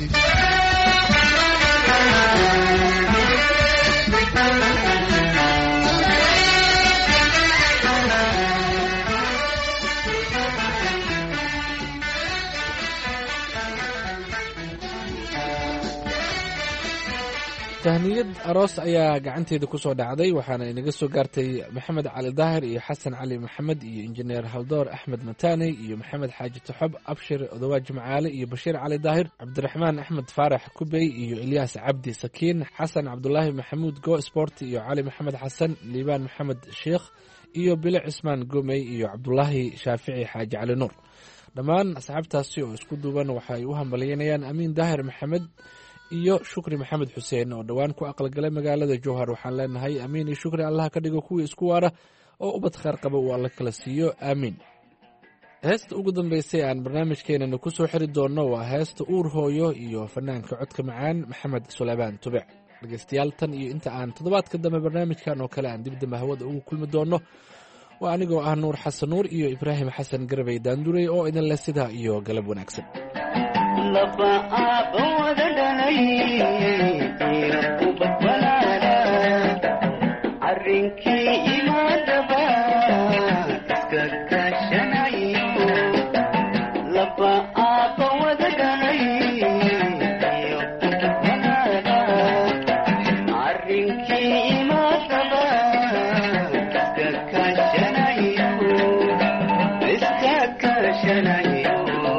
tahniyad aroos ayaa gacanteeda ku soo dhacday waxaana inaga soo gaartay maxamed cali daahir iyo xasan cali maxamed iyo injineer haldoor axmed mataaney iyo maxamed xaaji taxob abshir odawaa jimcaale iyo bashiir cali daahir cabdiraxmaan axmed faarax kubey iyo ilyaas cabdi sakiin xasan cabdulaahi maxamuud go sport iyo cali maxamed xasan liibaan maxamed sheikh iyo bile cismaan gomey iyo cabdulaahi shaafici xaaji cali nuur dhammaan asxaabtaasi oo isku duuban waxay u hambalyeynayaan amiin daahir maxamed iyo shukri maxamed xuseen oo dhowaan ku aqalgalay magaalada jowhar waxaan leenahay amiin iyo shukri allaha ka dhigo kuwii isku waara oo ubad khaar qaba uu alla kala siiyo aamiin heesta ugu dambeysay aan barnaamijkeenana ku soo xiri doonno waa heesta uur hooyo iyo fanaanka codka macaan maxamed suleymaan tubic dhegeystayaal tan iyo inta aan toddobaadka dambe barnaamijkan oo kale aan dibdamba hawada ugu kulmi doonno waa anigoo ah nuur xasan nuur iyo ibraahim xasan garabay daandurey oo idin leh sidaa iyo galab wanaagsan laba aaba wada dhalay iyo ubad walaala arrinkii imaadaba iska kaashanayo laba aaba wada dhalay iyo ubad walaala arrinkii imaadaba iska kaashanayo iska kaashanayo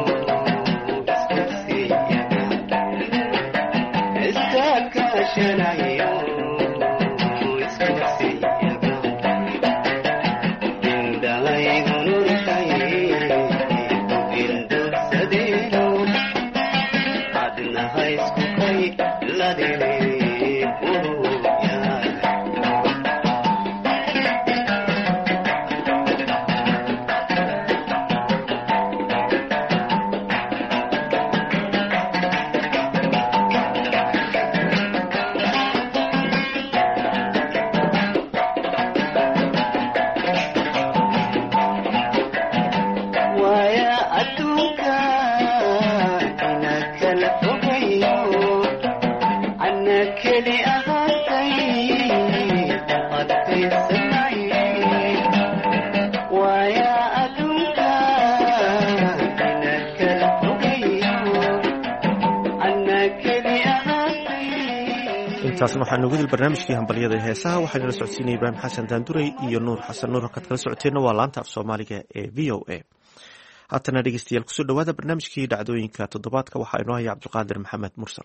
intaasna waxaa noogu dil barnaamijkii hambalyada ee heesaha waxaa nala socodsiinaya ibraahim xasan daandurey iyo nuur xasan nuur halkaad kala socoteenna waa laanta af soomaaliga ee v o a haatana dhegeystayaal kusoo dhawaada barnaamijkii dhacdooyinka toddobaadka waxaa inoo haya cabdulqaadir maxamed mursal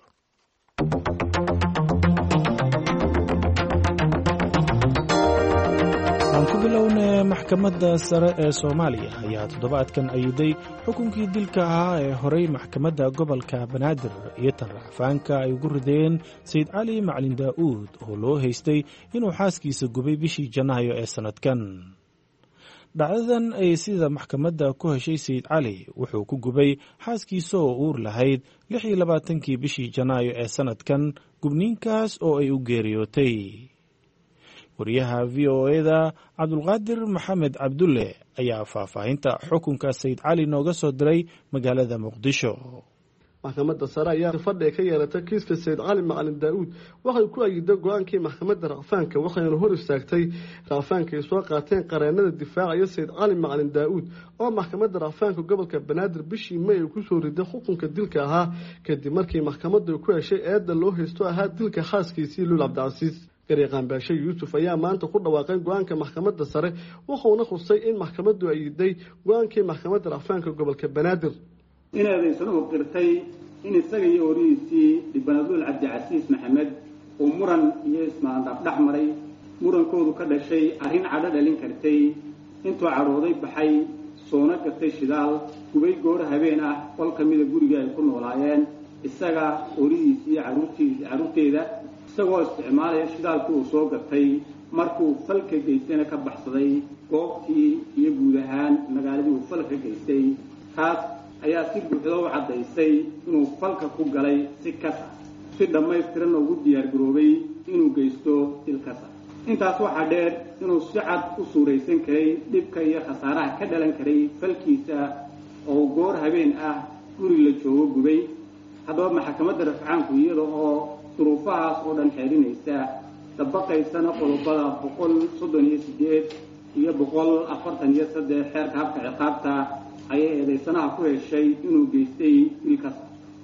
aan ku bilowna maxkamadda sare ee soomaaliya ayaa toddobaadkan ayuday xukunkii dilka ahaa ee horay maxkamadda gobolka banaadir iyo tan racfaanka ay ugu rideen sayid cali macalin daa'uud oo loo haystay inuu xaaskiisa gubay bishii janaayo ee sannadkan dhacdadan ay sida maxkamadda ku heshay sayid cali wuxuu ku gubay xaaskiisa oo uur lahayd 26 bishii janaayo ee sannadkan gubniinkaas oo ay u geeriyootay wariyaha v o eda cabdulqaadir maxamed cabdulle ayaa faahfaahinta xukunka sayid cali nooga soo diray magaalada muqdisho maxkamadda sare ayaa fadhi ka yeelatay kiiska sayid cali macalin daa'uud waxay ku ayiday go-aankii maxkamadda racfaanka waxayna hor istaagtay racfaanka ay soo qaateen qareenada difaacaya sayid cali macalin daa'uud oo maxkamadda racfaanka gobolka banaadir bishii may ay kusoo riday xukunka dilka ahaa kadib markii maxkamaddu ku heshay eedda loo haysto ahaa dilka xaaskiisii luul cabdicasiis garyaqaan baashe yuusuf ayaa maanta ku dhawaaqay go-aanka maxkamadda sare wuxuuna khusay in maxkamaddu ay yiday go-aankii maxkamadda racfaanka gobolka banaadir in eedaysanuhu qirtay in isaga iyo horihiisii dhibanaduul cabdicasiis maxamed uu muran iyo ismaandhaaf dhex maray murankoodu ka dhashay arrin cadho dhalin kartay intuu cadhooday baxay soona gatay shidaal gubay goor habeen ah qol ka mida guriga ay ku noolaayeen isaga horihiisii carruurteeda isagoo isticmaalaya shidaalkii uu soo gatay markuu falka geystayna ka baxsaday goobtii iyo guud ahaan magaaladii uu falka geystay taas ayaa si buuxda u caddaysay inuu falka ku galay si kasa si dhammaystiran ugu diyaargaroobay inuu geysto dil kasa intaas waxaa dheer inuu si cad u suuraysan karay dhibka iyo khasaaraha ka dhalan karay falkiisa oo goor habeen ah guri la joogo gubay haddaba maxkamadda rafcaanku iyada oo duruufahaas oo dhan xeerinaysa dabaqaysana qodobada 138 iyo 143 xeerka habka ciqaabta ayay eedaysanaha ku heshay inuu geystay dil kasta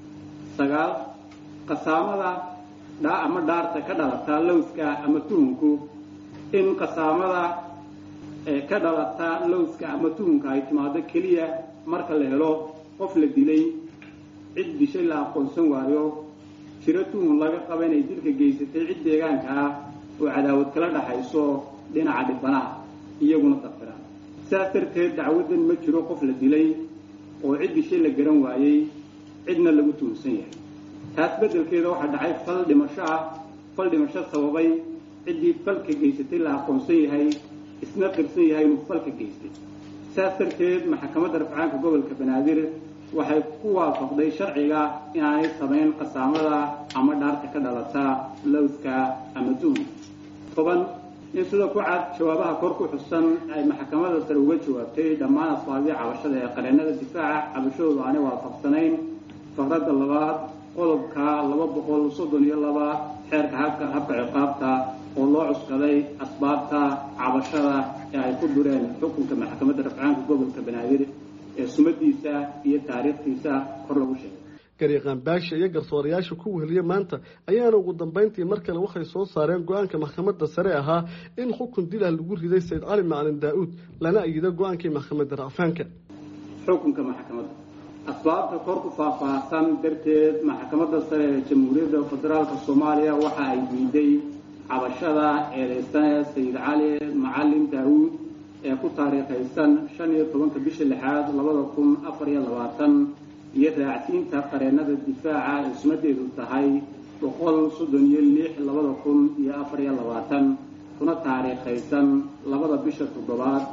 9 qasaamada ama dhaarta ka dhalata lowska ama tuhunku in qasaamada ka dhalata lowska ama tuhunka ay timaado keliya marka la helo qof la dilay cid dishay la aqoonsan waayo jiro tuhun laga qaba inay dilka geysatay cid deegaanka ah oo cadaawad kala dhaxayso dhinaca dhibanaha iyaguna dafiraan sidaas darteed dacwadan ma jiro qof la dilay oo cid dishay la garan waayey cidna lagu tuhunsan yahay taas beddelkeeda waxaa dhacay fal dhimasho sababay ciddii falka geysatay la aqoonsan yahay isna qirsan yahay inuu falka geystay sidaas darteed maxkamadda rafcaanka gobolka banaadir waxay ku waafaqday sharciga inaanay samayn qasaamada ama dhaarta ka dhalata lowska ama tuhun 10 in sidoo ku cad jawaabaha kor ku xusan ay maxkamadda sare uga jawaabtay dhammaan asbaabihii cabashada ee qareennada difaaca cabashadoodu aanay waafaqsanayn faqradda 2 qodobka 232 xeerka habka ciqaabta oo loo cuskaday asbaabta cabashada ee ay ku dureen xukunka maxkamadda rafcaanka gobolka banaadir ee sumadiisa iyo taariikhdiisa kor lagu sheegay garyaqaan baashe iyo garsoorayaasha ku weheliya maanta ayaana ugu dambayntii mar kale waxay soo saareen go-aanka maxkamadda sare ahaa in xukun dil ah lagu riday sayid cali macalin daa'uud lana ayido go-aankii maxkamadda racfaanka xukunka maxkamadda asbaabta kor ku faahfaahsan darteed maxkamadda sare ee jamhuuriyadda federaalka soomaaliya waxa ay diiday cabashada eedeysane sayid cali macalin daa'uud ee ku taariikhaysan 15 bisha 6 2024 iyo raacsiinta qareennada difaaca ee sumadeedu tahay 136 2024 kuna taariikhaysan 2 bisha 7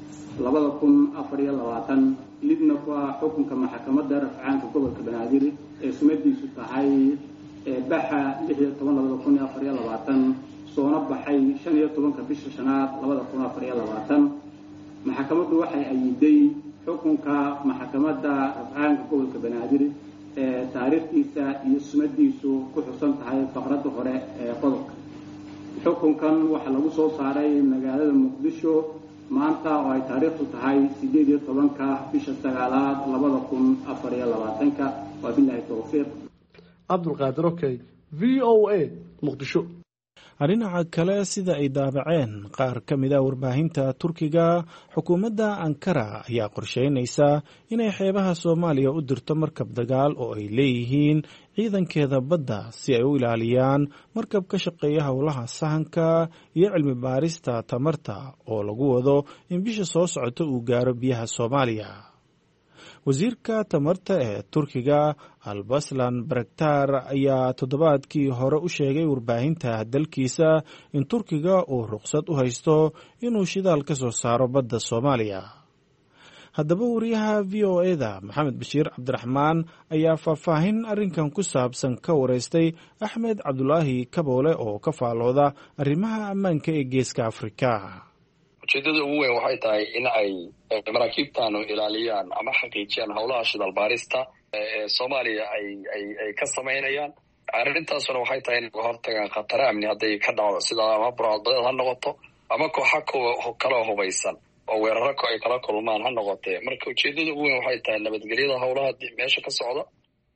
2024 lidna ku ah xukunka maxkamadda rafcaanka gobolka banaadir ee sumadiisu tahay baxa 16 soona baxay 15 bisha 5 2024 maxkamaddu waxay ayiday xukunka maxkamadda rafcaanka gobolka banaadir ee taariikhdiisa iyo sumadiisu ku xusan tahay faqradda hore ee qodobka xukunkan waxaa lagu soo saaray magaalada muqdisho maanta oo ay taariikhdu tahay 18 bisha 9 2024 wabillahi tawfiiq cabdulqaadir okey VOA muqdisho dhinaca kale sida ay daabaceen qaar ka mid a warbaahinta turkiga xukuumadda ankara ayaa qorsheynaysa inay xeebaha soomaaliya u dirto markab dagaal oo ay leeyihiin ciidankeeda badda si ay u ilaaliyaan markab ka shaqeeya howlaha sahanka iyo cilmi baarista tamarta oo lagu wado in bisha soo socota uu gaaro biyaha soomaaliya wasiirka tamarta ee turkiga albaslan baraktar ayaa toddobaadkii hore u sheegay warbaahinta dalkiisa in turkiga uu ruqsad u haysto inuu shidaal ka soo saaro badda soomaaliya haddaba wariyaha v o eda maxamed bashiir cabdiraxmaan ayaa faahfaahin arrinkan ku saabsan ka wareystay axmed cabdulaahi kaboole oo ka faalooda arrimaha ammaanka ee geeska afrika ujeedada ugu weyn waxay tahay in ay maraakiibtaanu ilaaliyaan ama xaqiijiyaan howlaha shidaal baarista ee soomaaliya ay ka samaynayaan arrintaasuna waxay tahay inay hortagaan khataro amni hadday ka dhacdo sida ama burcadbadeed ha noqoto ama kooxa kaloo hubaysan oo weeraro ay kala kulmaan ha noqotee marka ujeedada ugu weyn waxay tahay nabadgelyada howlaha meesha ka socda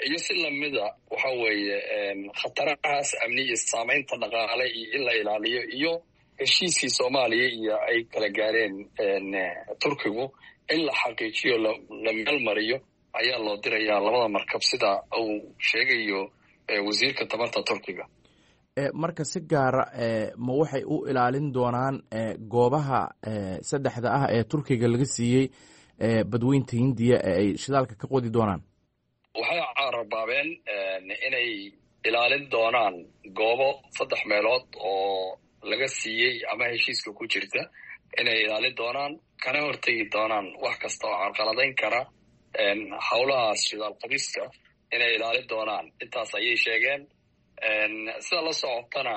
iyo si lamida waxa weeye khatarahaas amni iyo saamaynta dhaqaale iyo in la ilaaliyo iyo heshiiskii soomaaliya iyo ay kala gaareen turkigu in la xaqiijiyo la meel mariyo ayaa loo dirayaa labada markab sida uu sheegayo wasiirka tamarta turkiga. marka si gaara ma waxay u ilaalin doonaan goobaha saddexda ah ee turkiga laga siiyey badweynta hindiya ee ay shidaalka ka qodi doonaan? waxay carabaabeen inay ilaalin doonaan goobo 3 meelood oo laga siiyey ama heshiiska ku jirta inay ilaalin doonaan kana hortegi doonaan wax kasta oo carqaladayn kara howlahaas shidaal qodista inay ilaalin doonaan. intaas ayay sheegeen. sida la socotana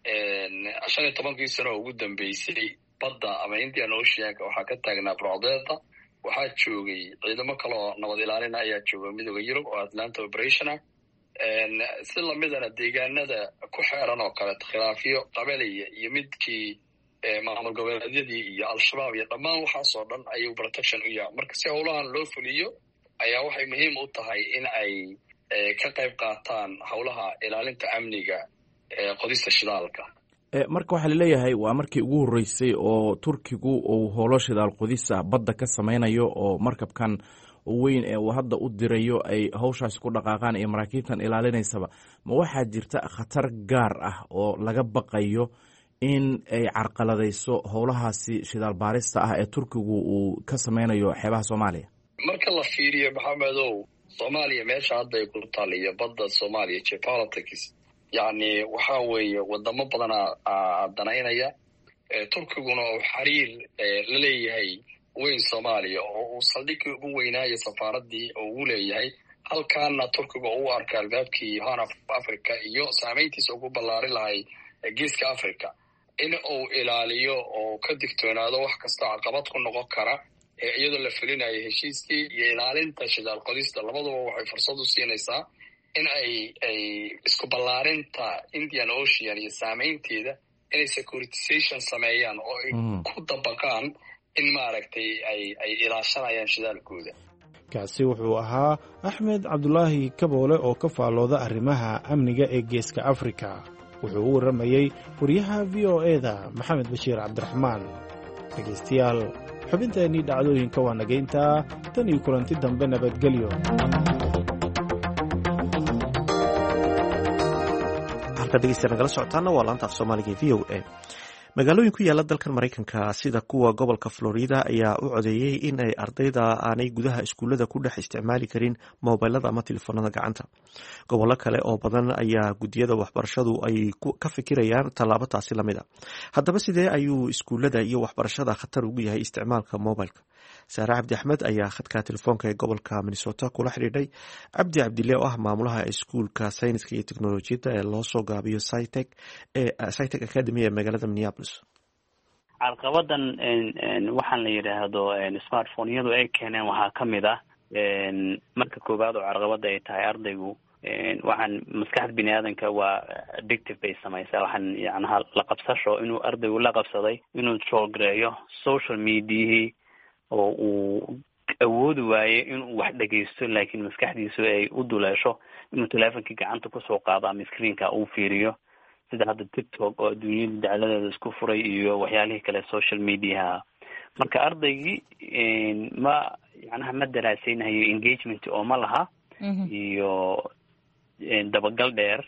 15 sano ugu dambeysay badda ama Indian Oceanka waxaa ka taagnaa burcadeda. waxaa joogay ciidamo kale oo nabad ilaalin ayaa jooga midowga Yurub oo Atlanta Operation ah. si lamidana deegaanada ku xeeran oo kale khilaafyo qabaliya iyo midkii maamul goboleedyadii iyo al-shabaab iyo dhammaan waxaasoo dhan ayuu protection u yahay. marka si howlahan loo fuliyo ayaa waxay muhiim u tahay in ay ka qayb qaataan howlaha ilaalinta amniga qodista shidaalka. marka waxaa laleeyahay waa markii ugu horreysay oo turkigu uu howlo shidaal qodisa badda ka samaynayo oo markabkan weyn ee uu hadda u dirayo ay hawshaasi ku dhaqaaqaan iyo maraakiibtan ilaalinaysaba ma waxaa jirta khatar gaar ah oo laga baqayo in ay carqaladayso howlahaasi shidaal baarista ah ee turkigu uu ka samaynayo xeebaha Soomaaliya? marka la fiiriyo maxamedow Soomaaliya meesha hadda ay ku taaliyo badda Soomaaliya geopolitics yani waxa weeye wadamo badan danaynaya turkiguna uu xiriir la leeyahay weyn Soomaaliya oo uu saldhigii ugu weynaayo safaaradii ugu leeyahay halkaana turkiga uu arka albaabkii Horn of Africa iyo saameyntiisa ugu ballaarin lahay geeska Africa in uu ilaaliyo oo ka digtoonaado wax kasta caqabad ku noqon kara iyadoo la fulinayo heshiiskii iyo ilaalinta shidaal qodista. labaduba waxay fursad u siinaysaa in ay isku ballaarinta Indian Ocean iyo saameynteeda inay securitization sameeyaan oo ay ku dabaqaan in maaragtay ay ilaashanayaan shidaalkooda. kaasi wuxuu ahaa Axmed Cabdulaahi Kaboole oo ka faalooda arrimaha amniga ee geeska Afrika. wuxuu u waramayay wariyaha VOA-da Maxamed Bashiir Cabdiraxmaan. dhegeystayaal xubinteennii dhacdooyinka waa nageyntaa tan iyo kulanti dambe nabadgelyo. nagala socotaana waa laanta af soomaaliga VOA. magaalooyin ku yaala dalkan Mareykanka sida kuwa gobolka Florida ayaa u codeeyey in ay ardayda aanay gudaha iskuulada ku dhex isticmaali karin mobilada ama telefoonada gacanta. gobollo kale oo badan ayaa gudiyada waxbarashadu ay ka fikirayaan tallaabo taasi lamida. haddaba sidee ayuu iskuulada iyo waxbarashada khatar ugu yahay isticmaalka mobilka? saare cabdi axmed ayaa khadka telefoonka ee gobolka Minnesota kula xidhiidhay cabdi cabdile oo ah maamulaha iskuulka sayniska iyo teknolojiyadda ee loo soo gaabiyo Scitech Academy ee magaalada Minneapolis. carqabadan waxaan la yidhaahdo smartphone-yadu ay keeneen waxaa ka mid ah marka koowaad oo carqabada ay tahay ardaygu waxaan maskaxda bini aadanka waa addictive bay samaysaa. waxaan yacnaha la qabsasho inuu ardaygu la qabsaday inuu joogareeyo social mediahii oo uu awoodi waaye inuu wax dhegeysto laakiin maskaxdiisu ay u duleesho inuu teleefonkii gacanta kusoo qaado ama screenka uu fiiriyo sida hadda TikTok oo adduunyada dacaladeeda isku furay iyo waxyaalihii kale social mediaha. marka ardaygii ma daraasaynayo engagement oo ma laha iyo dabagal dheer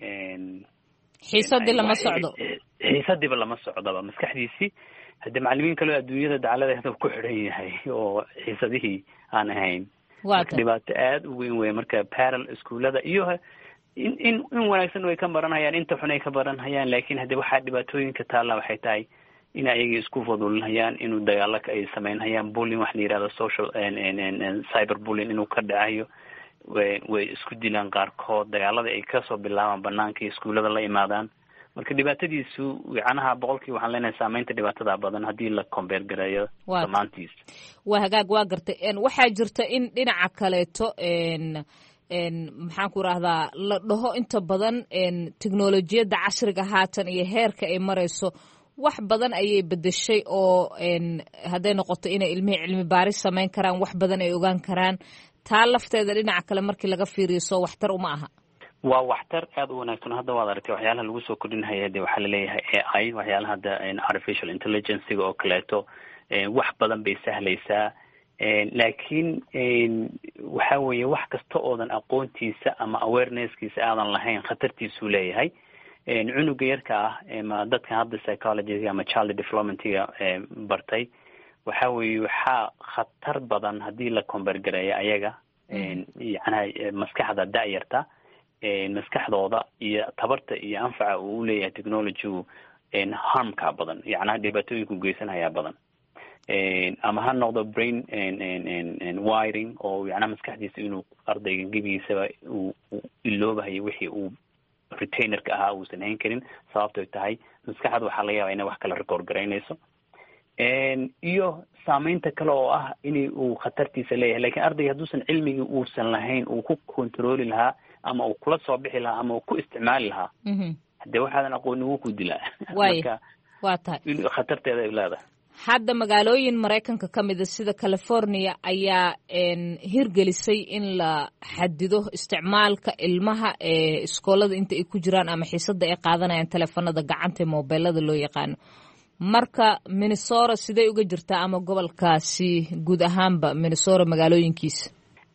xiisadiiba lama socdaba maskaxdiisii hadde macalimiin kaleo adduunyada dacaladeeda ku xidhan yahay oo xiisadihii aan ahayn. dhibaato aada u weyn wey. marka parallel iskuulada iyo in wanaagsan way ka baranhayaan inta xun ay ka baranhayaan laakiin hadde waxaa dhibaatooyinka taalla waxay tahay in ayaga isku fadulhayaan inuu dagaalo ay sameynhayaan bullying wax la yidhahdo social cyber bullying inuu ka dhacayo way isku dilaan qaarkood dagaalada ay kasoo bilaabaan banaanka iskuulada la imaadaan. marka dhibaatadiisu yacnaha boqolkii waxaan leenahay saameynta dhibaatada badan haddii la compare gareeyo dhammaantiisa. waa hagaag waa gartay. waxaa jirta in dhinaca kaleeto maxaan ku rahdaa la dhaho inta badan teknolojiyadda casriga haatan iyo heerka ay marayso wax badan ayay bedeshay oo hadday noqoto inay ilmihii cilmi baaris samayn karaan wax badan ay ogaan karaan taa lafteeda dhinaca kale markii laga fiiriyo soo waxtar uma aha. waa waxtar aad u wanaagsan. hadda waad aragtay waxyaalaha lagu soo kordhinaya de waxaa laleeyahay AI, waxyaalaha hadda artificial intelligencega oo kaleeto wax badan bay sahlaysaa. laakiin waxa weeye wax kasta oodan aqoontiisa ama awareness-kiisa aadan lahayn khatartiisuu leeyahay. cunuga yarka ah ma dadka hadda psychology ama child development-ga bartay waxa weeye waxaa khatar badan haddii la kombergareeyo ayaga yacnaha maskaxda da'yarta maskaxdooda iyo tabarta iyo anfaca uu u leeyahay technology-gu harmka badan, yacnaha dhibaatooyinku geysanayaa badan. ama ha noqdo brain wiring oo yacnaha maskaxdiisa inuu ardayga gebigiisaba uu iloobahayo wixii uu retainerka ahaa uusan hayn karin, sababtoy tahay maskaxda waxaa laga yaabaa inay wax kala record garaynayso. iyo saameynta kale oo ah in uu khatartiisa leeyahay. lakiin ardayga hadduusan cilmigii uusan lahayn uu ku controli lahaa ama uu kula soo bixi lahaa ama uu ku isticmaali lahaa hadee waxaadan aqoonin wuu ku dilaa. marka waa tahay khatarteeda ay leedahay. hadda magaalooyin Mareykanka ka mid ah sida California ayaa hirgelisay in la xadido isticmaalka ilmaha ee iskoolada inta ay ku jiraan ama xiisada ay qaadanayaan telefoonada gacanta ee mobilada loo yaqaano. marka Minnesota sidee uga jirtaa ama gobolkaasi guud ahaanba Minnesota magaalooyinkiisa?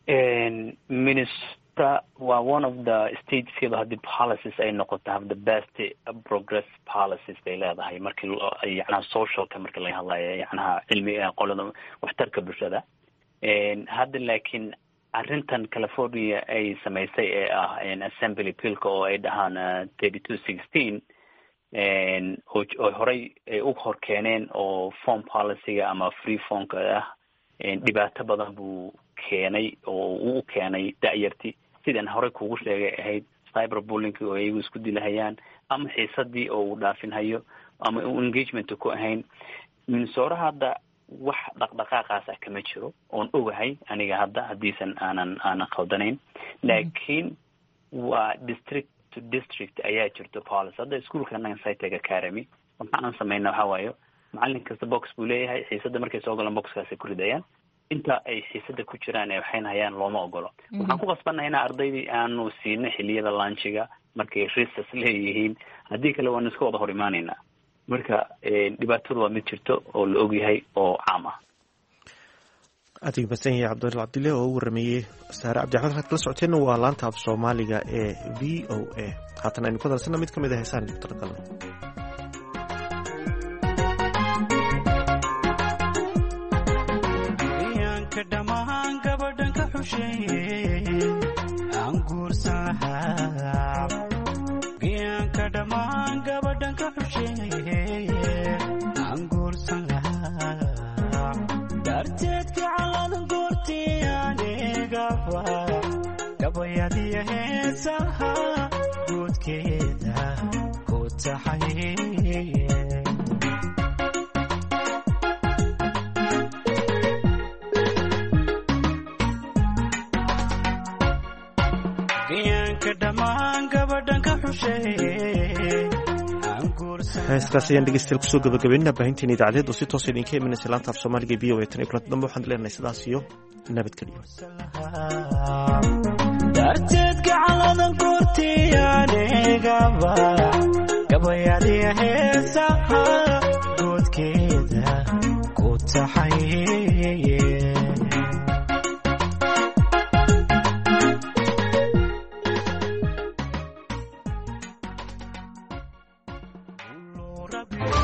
Minnesota waa one of the states that had the policies ay noqoto have the best progress policies bay leedahay markii yacnaha socialka markii laga hadlayo yacnaha cilmiga qolada waxtarka bulshada. hadda laakiin arrintan California ay samaysay ee ah assembly billka oo ay dhahaan 3216 oo horey ay u hor keeneen oo phone policy-ga ama free phone-ka ah dhibaato badan buu keenay oo uu keenay da'yartii sidan horey kugu sheegay ahayd cyberbullying oo ay isku dilahayaan ama xiisadii oo uu dhaafinhayo ama engagement ku ahayn. Minnesota hadda wax dhaqdhaqaaqaas ah kama jiro oon ogahay aniga hadda hadiisan aanan khaldanayn. laakiin waa district to district ayaa jirto policy. hadda iskuulka Nancytega Academy waxaan sameynaa waxa waayo macallin kasta box buu leeyahay, xiisada markay soo galaan boxkaasi ku ridayaan. inta ay xiisada ku jiraan ee waxayna hayaan looma ogolo. waxaan ku qasbanahay in ardaydii aanu siino xilliyada lunchiga markay recess leeyihiin, haddii kale waan iska wada hor imaanaynaa. marka dhibaatadu waa mid jirto oo la ogyahay oo caam ah. aad u mahadsan yahay Cabdullah Cabdille oo u waramayay Saare Cabdiaxmed. waxaad kala socoteen waa laanta af Soomaaliga ee VOA. haatan aynu ku darsanaa mid ka mid ah heesaan tarqal. heestaas ayaan dhegeystayaal kusoo gabagabeynaa baahinteena idaacadeed oo si toos idinka imanaysa laanta af Soomaaliga ee VOA. tan iyo kulanti dambe waxaan leenahay sidaas iyo nabadgelyo. darteed gacaladan kortiyaanigaba gabayadii heesaha goodkeeda ku taxaye. Rabbi